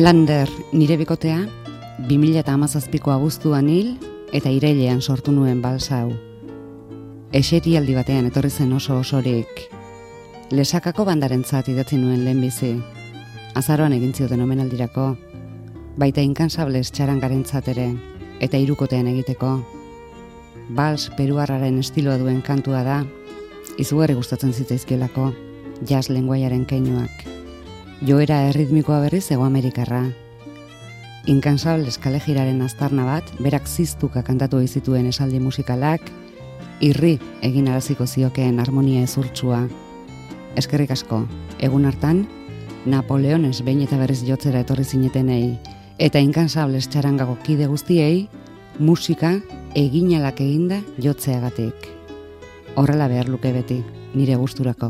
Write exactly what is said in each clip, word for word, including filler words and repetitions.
Lander nire bikotea, bi mila hamazazpiko abuztuan hil eta irailean sortu nuen balsa hau. Eserialdi batean etorri zen oso osorik. Lesakako bandarentzat idatzi nuen lehenbizi. Azaroan egin zioten omenaldirako, baita inkansables txarangarentzat ere, eta hirukotean egiteko. Bals peruarraren estiloa duen kantua da, izugarri gustatzen zitzaizkielako, jazz lenguaiaren keinuak. Joera erritmikoa berriz Hego Amerikarra. Inkansables kalejiraren aztarna bat, berak ziztuka kantatu izituen esaldi musikalak, irri egin araziko ziokeen harmonia ezurtsua. Eskerrik asko, egun hartan, Napoleones behin eta berriz jotzera etorri zinetenei, eta inkansables txarangako kide guztiei, musika eginalak eginda jotzeagatik. Horrela behar luke beti, nire gusturako.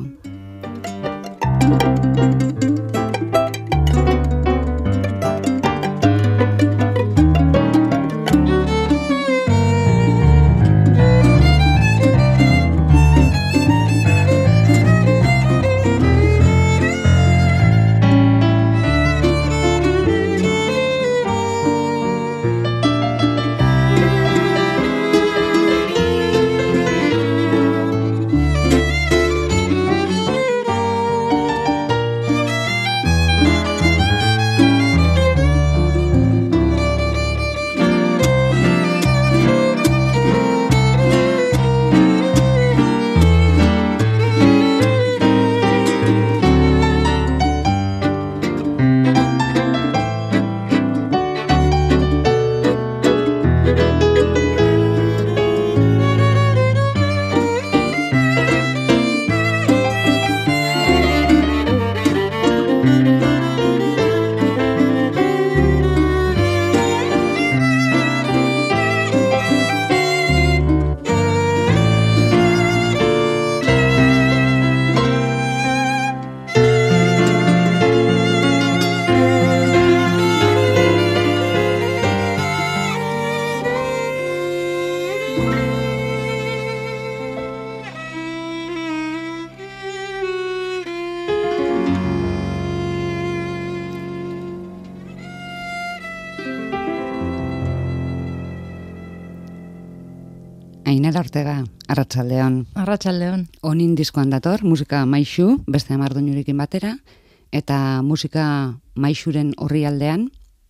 Ainara Ortega, Arratsaldeon. Arratsaldeon. Onin diskoan dator, musika maixu, beste hamar doinurekin batera, eta musika maixuren orrialdean,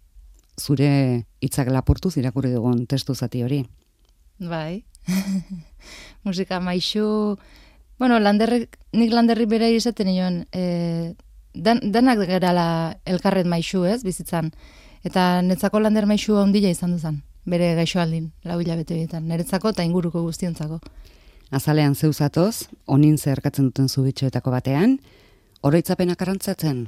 zure hitzak lapurtuz irakurri dugun testu zati hori. Bai. Musika maixu, bueno, landerri, nik landerri bere izaten nion, e, dan, danak gerala elkarret maixu, ez, bizitzan. Eta netzako lander maixu ondila izan duzan. Bere gaixoaldin, lau hilabete bietan, niretzako eta inguruko guztiontzako. Azalean zeuzatoz, onin zeharkatzen duten zubitxoetako batean, oroitzapenak arrantzatzen?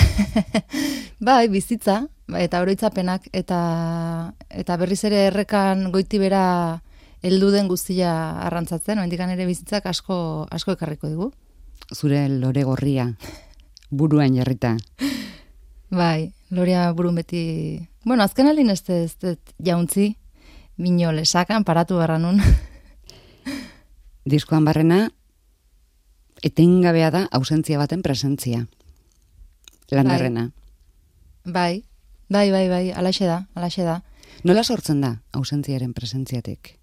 Bai, bizitza, eta oroitzapenak, eta, eta berriz ere errekan goiti bera heldu den guztia arrantzatzen, oendikan ere bizitzak asko, asko ekarriko dugu. Zure lore gorria, buruan jarrita. Bai, lorea burun beti... Bueno, azken aldin ez ez jauntzi, bino lesakan paratu barranun. Diskoan barrena, etengabea da ausentzia baten presentzia. Landerrena. Bai, bai, bai, bai, alaxe da, alaxe da. Nola sortzen da ausentziaren presentziatik?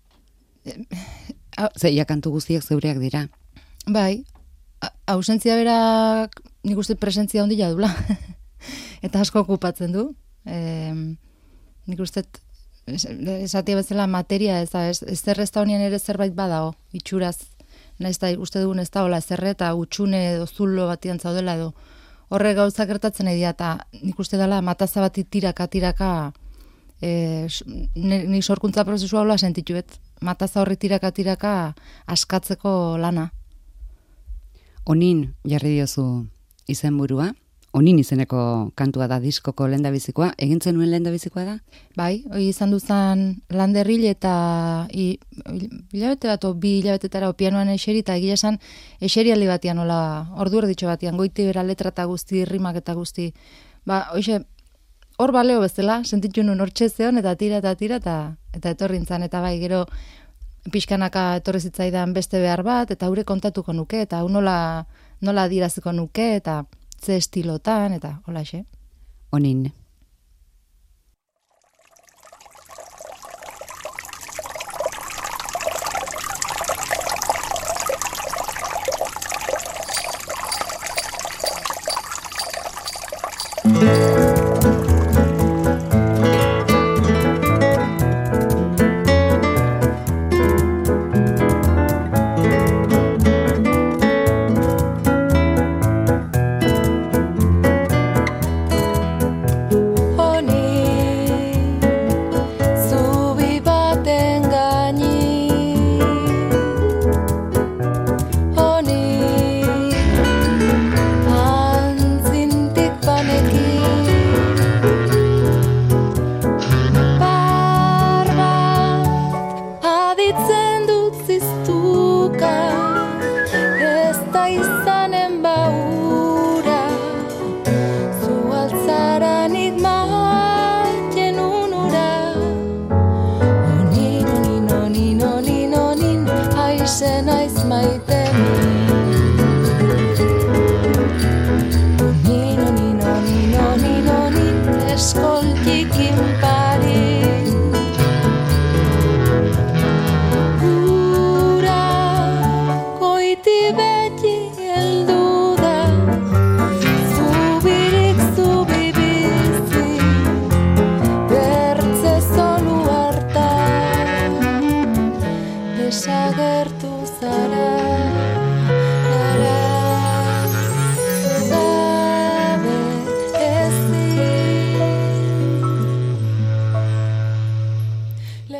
Zeia kantu guztiak zeureak dira. Bai, ausentzia berak nik uste presentzia ondila dula. Eta asko okupatzen du. Eh, nik uste esatia bezala materia ez da, ez, ez zerrezta honien ere zerbait badao, itxuraz, nahiz da uste dugun ez da hola zerre eta utxune edo zulo batian zaudela edo horre gauzak gertatzen nahi dira, eta nik uste dela mataza bat tiraka, tiraka eh, nik sorkuntza prozesua hola sentituet, mataza horri tiraka, tiraka askatzeko lana. Onin jarri diozu izenburua, Onin izeneko kantua da diskoko lehendabizikoa, egintzen nuen lehendabizikoa da? Bai, hori izan duzan landerril eta i, hilabete bat, o, bi hilabetetara o pianoan eseri, eta egia esan eserialdi batian, hola, ordu erditxo batian, goiti bera letra eta guzti, rimak eta guzti. Ba, hoxe, hor baleo bezala, sentitu nuen hortxe zeon, eta tira, eta tira, eta, eta etorri nintzen, eta bai, gero pixkanaka etorri zitzaidan beste behar bat, eta haure kontatuko nuke, eta hau nola, nola diraziko nuke, eta ze estilotan, eta holaxe. Onin,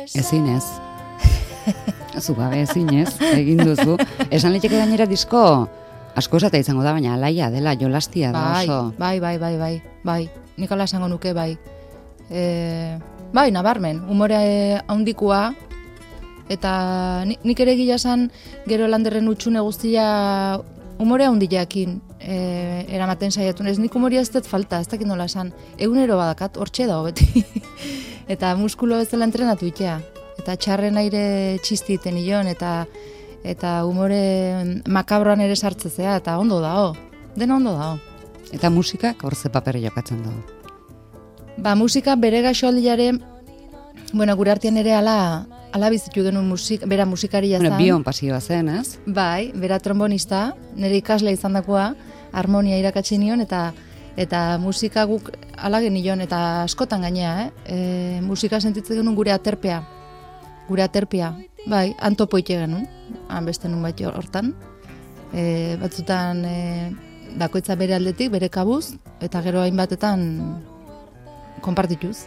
Ezin ez. Zu gabe ezin ez, egin duzu. Esan liteke gainera disko asko esate izango da, baina alaia dela, jolastia da oso. Bai, bai, bai, bai, bai. Nik ala esango nuke, bai. E, bai, nabarmen, umore haundikua, eta nik ere gila esan gero Landerren utxune guztia umore haundiakin e, eramaten saiatu. Ez nik umoria ez dut falta, ez dakit nola esan. Egunero badakat, hortxe dago beti. Eta muskulo bezala entrenatu itea. Eta txarren aire txistiten ion, eta eta umore makabroan ere sartzezea, eta ondo dago. Dena ondo dago. Eta musikak hor ze papere jokatzen dugu? Ba, musika bere gaxoaldiare, bueno, gure artean ere ala, ala bizitu genuen musik, bera musikaria zen. Bueno, bion pasioa zen, ez? Bai, bera trombonista, nire ikasle izan dakoa, harmonia irakatsi nion, eta eta musika guk ala genion, eta askotan gainea, eh? E, musika sentitzen genuen gure aterpea. Gure aterpea, bai, antopoite genuen, han beste nun bat hortan. E, batzutan e, bakoitza bere aldetik, bere kabuz, eta gero hainbatetan konpartituz.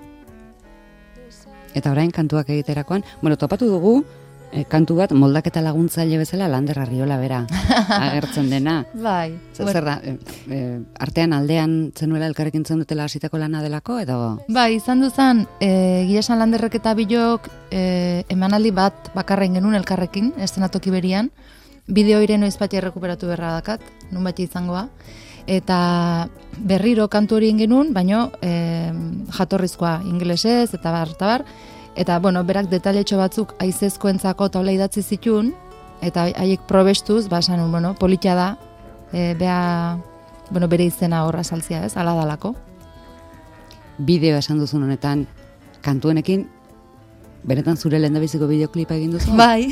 Eta orain kantuak egiterakoan, bueno, topatu dugu, e, kantu bat moldaketa laguntzaile bezala Lander Arriola bera agertzen dena. Bai. Zer, zer da, e, e, artean aldean zenuela elkarrekin dutela hasitako lana delako, edo? Bai, izan duzan, e, Gilesan Landerrek eta bilok e, emanaldi bat bakarren genuen elkarrekin, eszenatoki berian, bideo ire noiz bat errekuperatu berra dakat, nun bat izangoa, eta berriro kantu horien genuen, baino e, jatorrizkoa ingelesez, eta bar, eta bar, eta, bueno, berak detailetxo batzuk aizezkoentzako taula idatzi zituen, eta haiek probestuz, ba, esan, bueno, politia da, e, bea, bueno, bere izena horra saltzia, ez, ala dalako. Bideo esan duzun honetan, kantuenekin, benetan zure lehendabiziko bideoklipa egin duzu? Bai.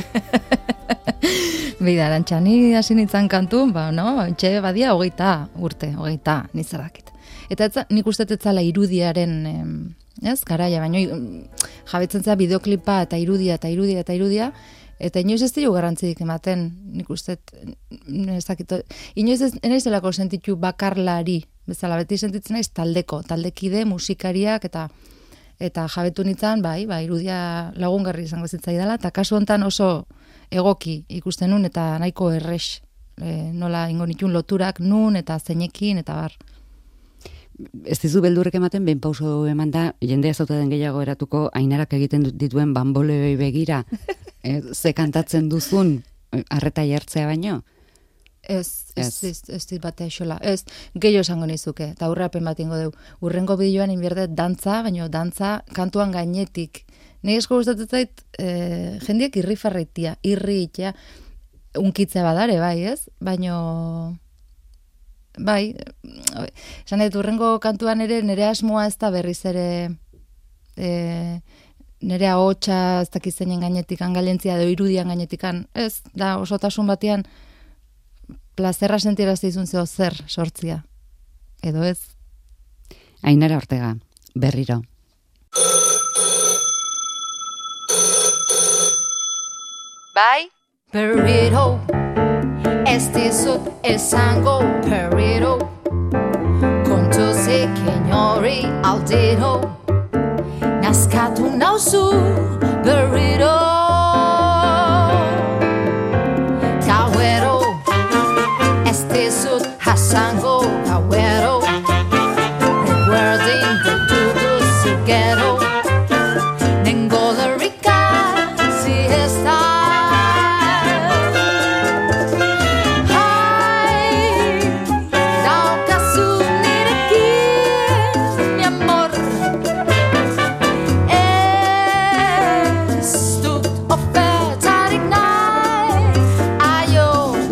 Bida, arantxani hasi nintzen kantu, ba, no, txe badia hogeita urte, hogeita, nizarakit. Eta etza, nik uste etzala irudiaren, em, ez, garaia, baina jabetzen zera bideoklipa eta irudia eta irudia eta irudia, eta inoiz ez dira garrantzirik ematen, nik uste, ez dakit, inoiz ez naizelako sentitu bakarlari, bezala, beti sentitzen naiz taldeko, taldekide, musikariak, eta eta jabetu nintzen, bai, bai, irudia lagungarri izango zitzaidala, eta kasu hontan oso egoki ikusten nun, eta nahiko errex, e, nola ingo nitun loturak nun, eta zeinekin, eta bar. Ez dizu beldurrek ematen, behin pauso eman da, jendea zauta den gehiago eratuko, Ainarak egiten dituen bamboleoi begira, e, ze kantatzen duzun, arreta jartzea baino? Ez, ez, ez, ez dit batea xola. Ez, gehiago esango nizuke, eta aurrapen bat ingo deu. Urrengo bideoan inbierdet dantza, baino dantza kantuan gainetik. Nei esko gustatzen zait, e, jendiek irri farreitia, irri itea, unkitzea badare, bai, ez? Baino, bai, esan dut, urrengo kantuan ere nire asmoa ez da berriz ere, e, nire ahotsa ez dakizeinen gainetik, angailentzia edo irudian gainetikan, ez, da osotasun batean, plazerra sentirazte izun zeo zer sortzia. Edo ez? Ainara Ortega, berriro. Bai? Berriro, ez dizut esango berriro, kontuzik inori aldiro, nazkatu nauzu berriro. Dizut hasango gauero, recuerding the tutus zigero, nengolarika siesta. Hai, daukazu nirekin, mi amor, ez dut ofertarik nahi, aio.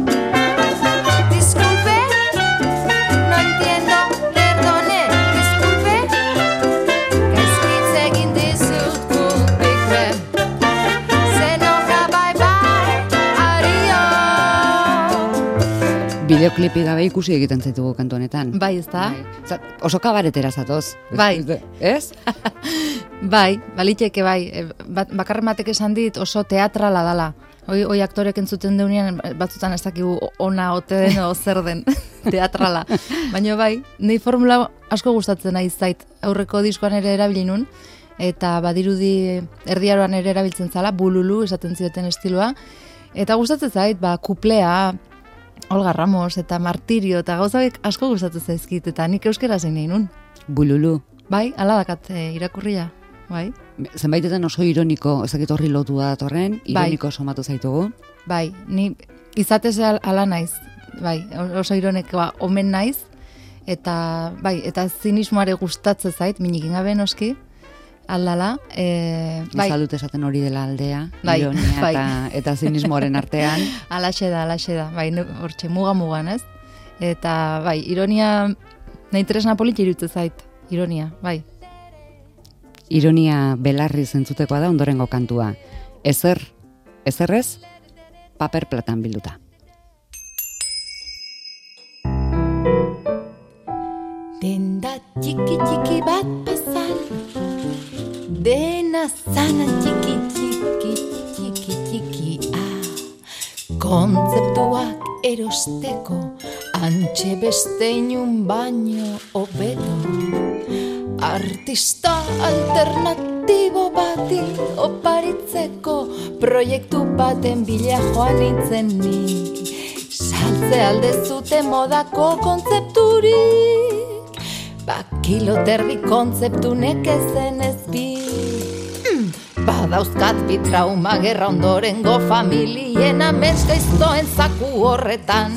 Bideoklipi gabe ikusi egiten zaitugu kantu honetan. Bai, ez da? Bai. Oso kabaretera zatoz. Bai. Ez? Bai, baliteke bai. Bakarren batek esan dit oso teatrala dala. Hoi, hoi aktorek entzuten deunean batzutan ez dakigu ona ote den o zer den teatrala. Baina bai, nei formula asko gustatzen nahi zait. Aurreko diskoan ere erabili nun. eta badirudi erdiaroan ere erabiltzen zala, bululu esaten zioten estiloa, eta gustatzen zait, ba, kuplea, Olga Ramos eta Martirio eta gauzabek asko gustatzen zaizkit, eta nik euskera zein nahi nun. Bululu. Bai, ala dakat e, irakurria, bai. Zenbaitetan oso ironiko, ezakit horri lotua datorren, ironiko bai. Somatu zaitugu. Bai, ni izatez ala naiz, bai, oso ironikoa omen naiz, eta bai, eta zinismoare gustatzen zait, minikin gabe noski, aldala. E, bai. Izaldut esaten hori dela aldea, bai, ironia bai. Eta, eta zinismoaren artean. Alaxe da, alaxe da, bai, hortxe muga-mugan, ez? Eta, bai, ironia, nahi tresna politi irutzen zait, ironia, bai. Ironia belarri zentzutekoa da ondorengo kantua. Ezer, ezerrez, paper platan bilduta. Denda txiki txiki bat pasan, dena zana txiki txiki txiki txiki ah. Kontzeptuak erosteko, antxe beste inun baino hobeto. Artista alternatibo bati oparitzeko, proiektu baten bila joan nintzen ni. Saltze aldezute modako kontzepturik, bakilo terdi kontzeptu nekezen ezbi. Hmm, badauzkat bi trauma gerra ondorengo familien amezgaiztoen zaku horretan.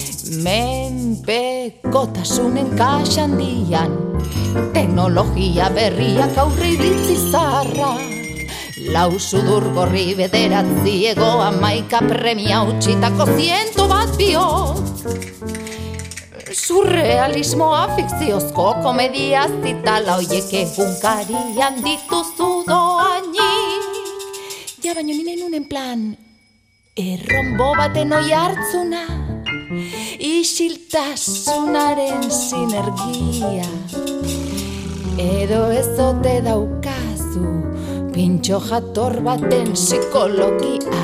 Menpekotasunen kaxandian, teknologia berriak aurri bitzi zarrak. Lau sudur gorri bederatzi ego amaika premia utxitako ziento bat bihotz. Surrealismoa fikziozko komedia zitala oiek egunkarian dituzu doainik. Ja baino ninen unen plan, errombo baten oi hartzuna, isiltasunaren sinergia. Edo ezote daukazu, pintxo jator baten psikologia.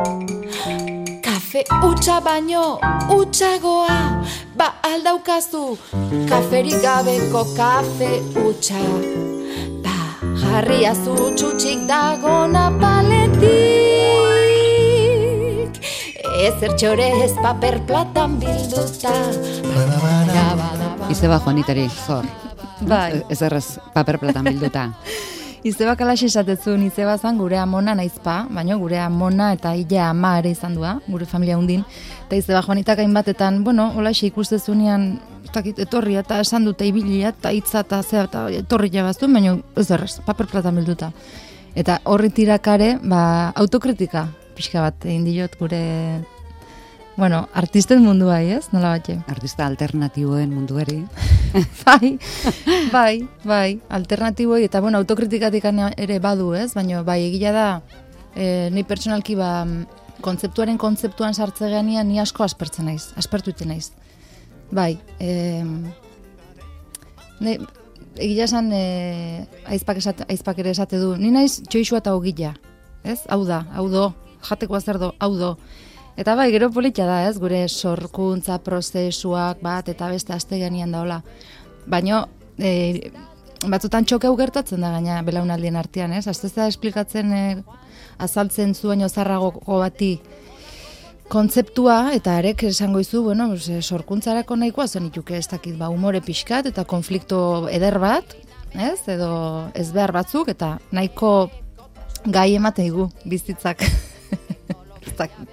Kafe utxa baino utxagoa, ba aldaukazu, kaferik gabeko kafe utxa. Da jarria zutxutxik dagona paletik, ezer txore ez paper platan bilduta. Izeba Juanitari, zor. Bai. Ezerrez paper platan bilduta. Izeba kalax esatezun, Izeba zan gure amona naizpa, baina gure amona eta illa ama ere izan dua, gure familia hundin. Eta Izeba Juanitak hainbatetan, bueno, holaxe ikustezunean, etorria eta esan dute ibilia, eta hitza eta zea, eta etorri jabaztu, baina ez errez, paper platan bilduta. Eta horri tirakare, ba, autokritika pixka bat egin diot gure, bueno, artisten mundua, ez? Nola batxe? Artista alternatiboen munduari. bai, bai, bai, alternatiboi, eta bueno, autokritikatik ere badu, ez? Baina bai, egia da, e, ni pertsonalki ba, kontzeptuaren kontzeptuan sartze geanian, ni asko aspertzen naiz, aspertu iten naiz. Bai, e, ne, egia esan, e, aizpak, esate, aizpak ere esate du, ni naiz txoixua eta ogila, ez? Hau da, hau do, jateko azerdo, hau do. Eta bai, gero politia da, ez, gure sorkuntza prozesuak bat eta beste aste genian daola. Baina, e, batzutan txokeu gertatzen da gaina belaunaldien artean, ez? Azte ez da esplikatzen, e, azaltzen zuen ozarragoko bati kontzeptua, eta arek esango izu, bueno, sorkuntzarako nahikoa zen ituke ez dakit, ba, umore pixkat eta konflikto eder bat, ez? Edo ez behar batzuk, eta nahiko gai emateigu bizitzak. Ez dakit.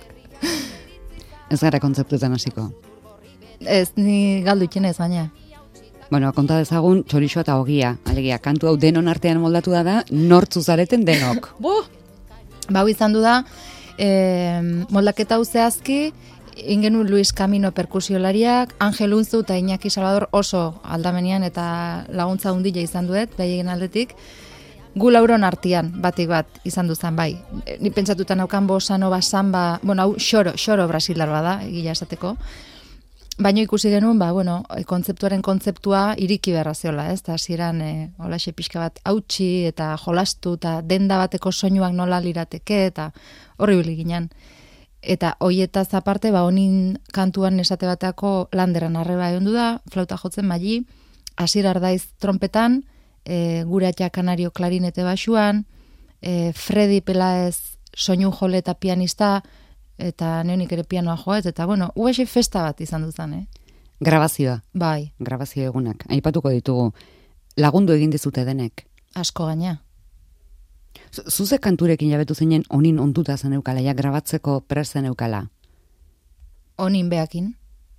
Ez gara kontzeptuetan hasiko. Ez, ni galdu itxena ez baina. Bueno, konta dezagun txorixoa eta ogia. Alegia, kantu hau denon artean moldatu da da, nortzu zareten denok. Bo! Bau izan du da, eh, moldaketa hau zehazki, ingenu Luis Camino perkusiolariak, Angel Unzu eta Iñaki Salvador oso aldamenean eta laguntza hundila izan duet, behien aldetik, gu lauron artian, batik bat izan duzan, bai. Ni pentsatutan haukan bosanova samba, bueno, hau xoro, xoro brasilar bada, egila esateko. Baina ikusi genuen, ba, bueno, kontzeptuaren kontzeptua iriki beharra zeola, ez? Eta hasieran e, holaxe pixka bat hautsi eta jolastu eta denda bateko soinuak nola lirateke eta horri bili ginen. Eta hoietaz aparte, ba, honin kantuan esate bateako landeran arreba egon du da, flauta jotzen Mali, Asier Ardaiz trompetan, e, gure atia Kanario klarinete basuan, e, Fredi Pelaez soinu jole eta pianista, eta neonik ere pianoa joez, eta bueno, uaxe festa bat izan duzan, eh? Grabazioa. Bai. Grabazio egunak. Aipatuko ditugu. Lagundu egin dizute denek. Asko gaina. Zuze kanturekin jabetu zinen onin ontuta zen eukala, ja grabatzeko prezen eukala. Onin beakin.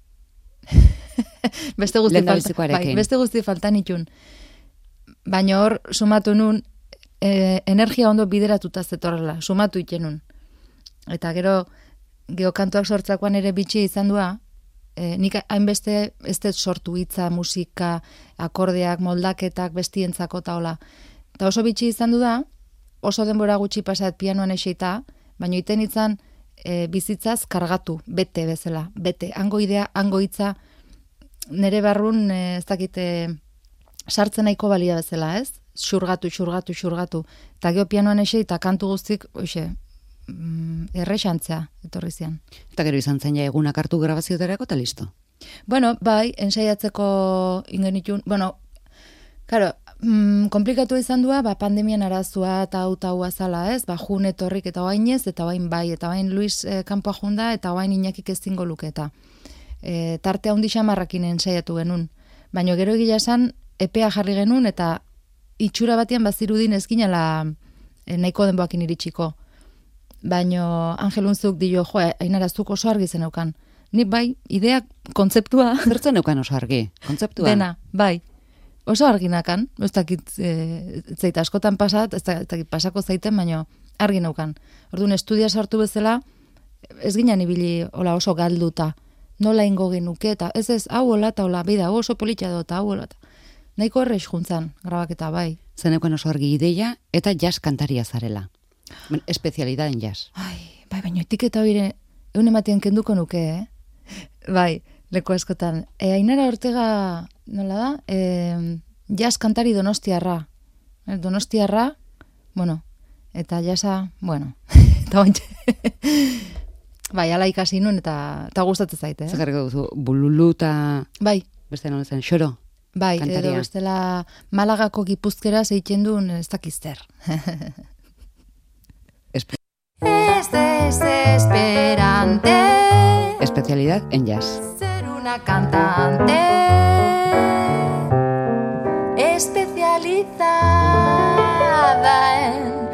beste guzti falta, bai, beste guzti faltan itun. Baina hor, sumatu nun, e, energia ondo bideratuta zetorrela, sumatu itenun. Eta gero, geokantuak sortzakoan ere bitxi izan dua, e, nik hainbeste ez dut sortu hitza, musika, akordeak, moldaketak, bestientzako taola. Eta oso bitxi izan du da, oso denbora gutxi pasat pianoan eseita, baina iten itzan e, bizitzaz kargatu, bete bezala, bete, hango idea, hango hitza, nere barrun e, ez dakite sartzen nahiko balia bezala, ez? Xurgatu, xurgatu, xurgatu. Eta geho pianoan eseita kantu guztik, oixe, mm, errexantzea, etorri zian. Eta gero izan zen ja egunak hartu grabazioetarako eta listo. Bueno, bai, ensaiatzeko ingenitun, bueno, claro, mm, komplikatu izan dua, ba, pandemian arazua eta hau eta hau azala, ez? Ba, jun etorrik eta oainez, eta oain bai, eta oain Luis eh, kanpoa junda, eta oain Iñakik ez zingo luketa. E, tarte handi xamarrakin ensaiatu genuen. Baina gero egia esan, epea jarri genuen, eta itxura batean bazirudin ez ginela e, nahiko denboakin iritsiko. Baina Angelunzuk dio, jo, ainaraztuk oso argi zen eukan. Nik bai, ideak, kontzeptua. Zertzen eukan oso argi, kontzeptua? Dena, bai. Oso arginakan, ez dakit e, zeita askotan pasat, ez dakit pasako zaiten, baina argi naukan. Orduan, estudia sartu bezala, ez ginen ibili hola oso galduta, nola ingo genuke, eta ez ez, hau hola eta hola, bida, oso politxa dut, hau hola, nahiko erreix juntzan, grabaketa bai. Zeneukan oso argi ideia, eta jazz kantaria zarela. Ben, espezialidaden jazz. Ai, bai, baina etiketa hori egun ematien kenduko nuke, eh? Bai, leku askotan. E, Ainara Ortega, nola da? E, jazz kantari donostiarra. E, donostiarra, bueno, eta jazza, bueno, eta ointxe. Bai, ala ikasi nun, eta, eta gustatzen zaite, eh? Zagarriko duzu, bululu eta... Bai. Beste non zen, xoro? Bai, kantaria. Edo bestela Malagako gipuzkera zeitzen duen ez dakizter. Espe Es desesperante Especialidad en jazz. ser una cantante especializada en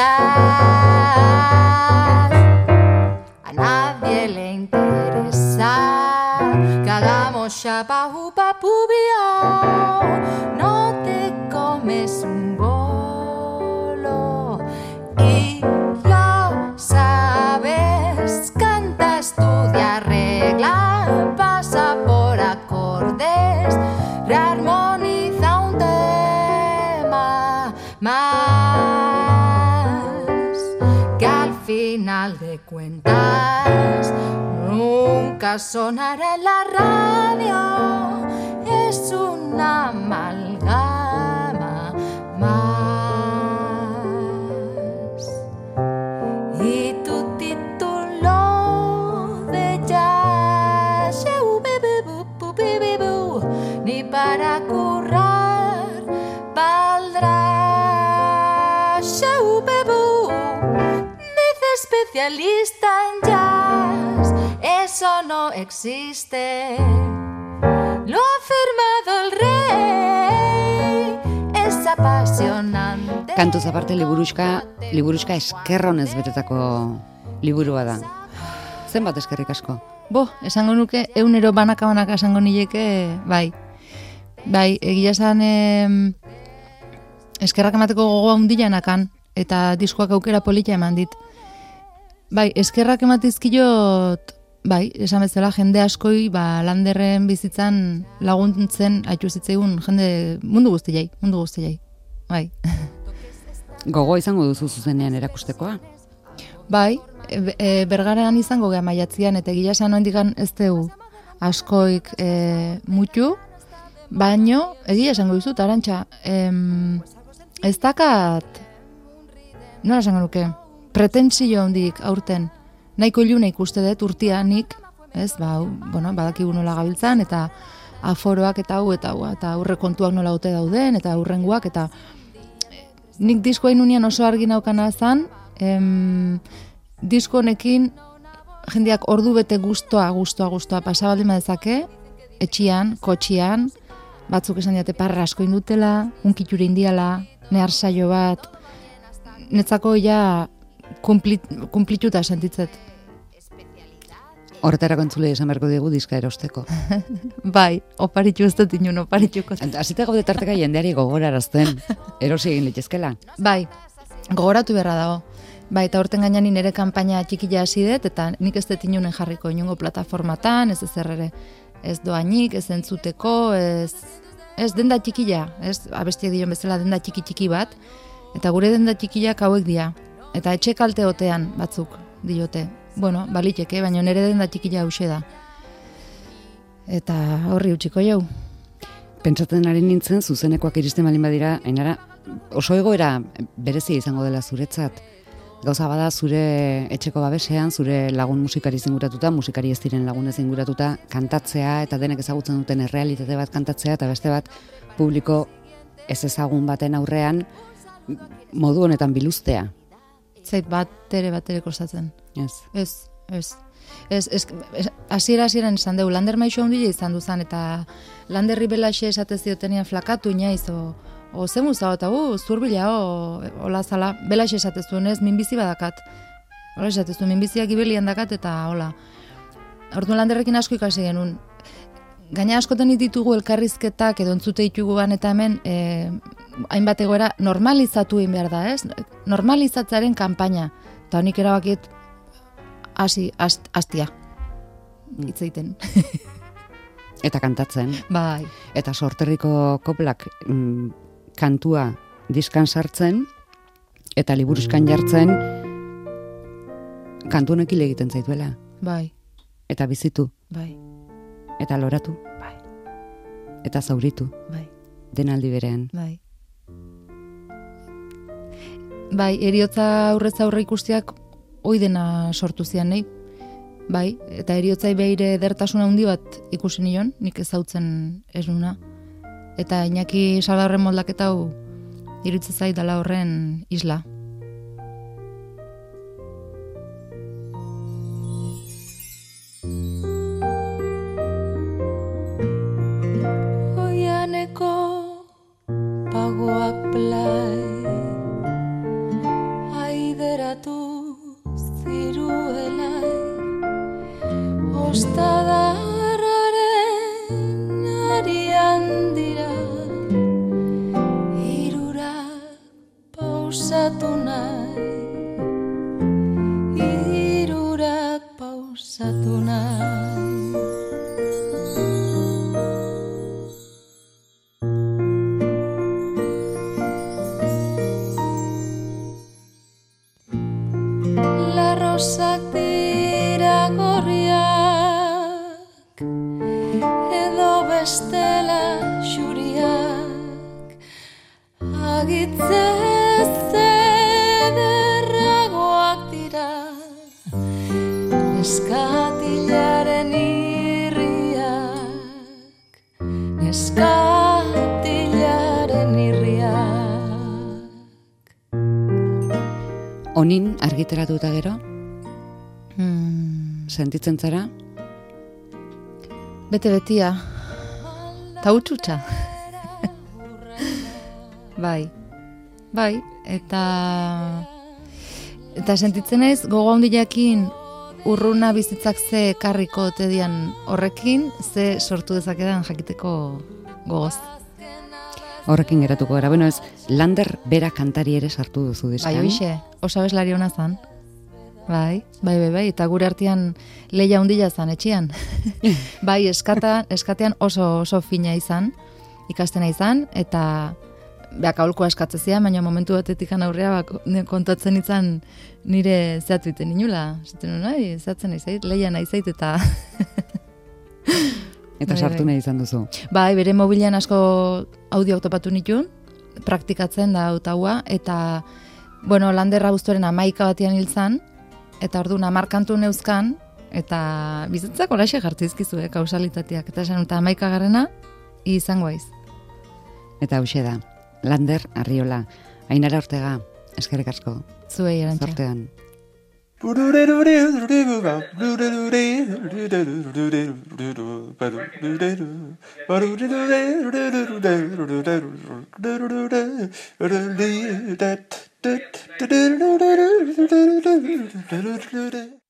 jazz. A nadie le interesa que hagamos chapahupapubiao. No te comes un bolo y lo sabes. Canta, estudia, arregla, pasa por acordes, rearmoniza un tema más, que al final de cuentas nunca sonará en la radio. Es una amalgama más. Y tu título de jazz, ni para currar valdrá. Dice especialista en jazz, eso no existe. Lo ha firmado el rey, es apasionante. Kantuz aparte liburuxka, liburuxka eskerronez betetako liburua da. Zenbat eskerrik asko? Bo, esango nuke, eunero banaka-banaka esango nileke, bai. Bai, egia esan eh, eskerrak emateko gogoa hundilanakan, eta diskoak aukera polita eman dit. Bai, eskerrak ematizkiot, bai, esan bezala jende askoi, ba, landerren bizitzan laguntzen haitu zitzaigun jende mundu guztiai, mundu guztiai. Bai. Gogo izango duzu zuzenean erakustekoa? Bai, e, e, bergaran izango geha maiatzian, eta egia esan oindikan ez deu askoik e, mutu, baino, egia esango dizut, Arantxa, em, ez dakat, nola esango nuke, pretensio handik aurten, nahiko iluna ikuste dut urtia nik, ez, ba, bueno, badakigu nola gabiltzan, eta aforoak eta hau, eta hau, eta aurre kontuak nola ote dauden, eta aurrenguak, eta nik diskoa inunian oso argi naukana zan, em, disko honekin jendeak ordu bete gustoa, gustoa, gustoa pasabaldin badezake, etxian, kotxian, batzuk esan diate parra asko indutela, unkitxure indiala, nehar saio bat, netzako ja kumplit, kumplituta sentitzet. Horretarako entzule esan beharko digu diska erosteko. Bai, oparitu ez dut inun, oparituko. Azita gaude tarteka jendeari gogorarazten, erosi egin litezkela. Bai, gogoratu beharra dago. Bai, eta horten gainan nire kanpaina txikila hasi dut, eta nik ez dut inunen jarriko inungo plataformatan, ez ez errere, ez doainik, ez entzuteko, ez, ez denda txikila, ez abestiak dion bezala denda txiki-txiki bat, eta gure denda txikilak hauek dira, eta etxe kalte otean batzuk diote. Bueno, baliteke, baina nire denda txikila hause da. Eta horri utxiko jau. Pentsatzen ari nintzen, zuzenekoak iristen balin badira, ainara, oso egoera berezi izango dela zuretzat. Gauza bada zure etxeko babesean, zure lagun musikari zinguratuta, musikari ez diren lagunez zinguratuta, kantatzea eta denek ezagutzen duten errealitate bat kantatzea, eta beste bat publiko ez ezagun baten aurrean modu honetan biluztea. Zait bat ere bat ere kostatzen. Ez. Ez, ez. Ez, ez, ez, asiera asieran esan dugu, Lander maixo handile izan duzan, eta Landerri belaxe esatez diotenian flakatu inaiz, o, o zemu zau, eta u, zurbila, o, hola zala, belaxe esatez duen ez, minbizi badakat. Hola esatez duen, minbiziak ibelian dakat, eta hola. Orduan Landerrekin asko ikasi genuen. Gaina askotan ditugu elkarrizketak edo entzute ditugu eta hemen, eh, hainbat egoera normalizatu egin behar da, ez? Normalizatzearen kanpaina. Eta honik erabakiet hasi ast, astia. Hitz egiten. Eta kantatzen. Bai. Eta Sorterriko koplak mm, kantua diskan sartzen, eta liburuzkan jartzen, kantu honek hile egiten zaituela. Bai. Eta bizitu. Bai. Eta loratu. Bai. Eta zauritu. Bai. Denaldi berean. Bai. Bai, eriotza aurrez aurre ikustiak hoi dena sortu zian nahi. Bai, eta eriotzai behire edertasuna handi bat ikusi nion, nik ezautzen ez nuna. Eta Iñaki Salvadorren moldaketa hau iruditzen zait dela horren isla. Oianeko pagoak plai aideratu ziruelai ostadarraren arian dira hirurak pausatu nahi hirurak pausatu nahi. Larrosak dira gorriak edo bestela xuriak agitzez ederragoak dira neskatilaren irriak neskatilaren irriak. Onin argiteratu eta gero? Hmm. Sentitzen zara? Bete-betia. Ta utxutxa. Bai. Bai. Eta... Eta sentitzen naiz gogo handiakin urruna bizitzak ze karriko ote dian horrekin, ze sortu dezakedan jakiteko gogoz. Horrekin geratuko gara. Bueno, ez, Lander bera kantari ere sartu duzu diskan. Bai, hoxe, oso abeslari hona zan. Bai, bai, bai, bai, eta gure artean lehia hundila zan, etxian. Bai, eskata, eskatean oso oso fina izan, ikastena izan, eta beak aholkoa eskatzezia, baina momentu batetik aurrea bak, kontatzen izan nire zeatu iten inula. Zaten nahi, zeatzen nahi zait, lehia nahi zait, eta... Eta sartu nahi izan duzu. Bai, bere mobilean asko audio topatu nituen, praktikatzen da hautaua, eta, bueno, Lander abuztuaren amaika batian hil zan, eta orduan hamar kantu neuzkan, Eta bizitzak olaxe jartzizkizu, eh, kausalitateak. Eta esan, eta hamaika garrena, izango aiz. Eta hauxe da, Lander Arriola, Ainara Ortega, eskerrik asko. Zuei, erantxe. Zortean.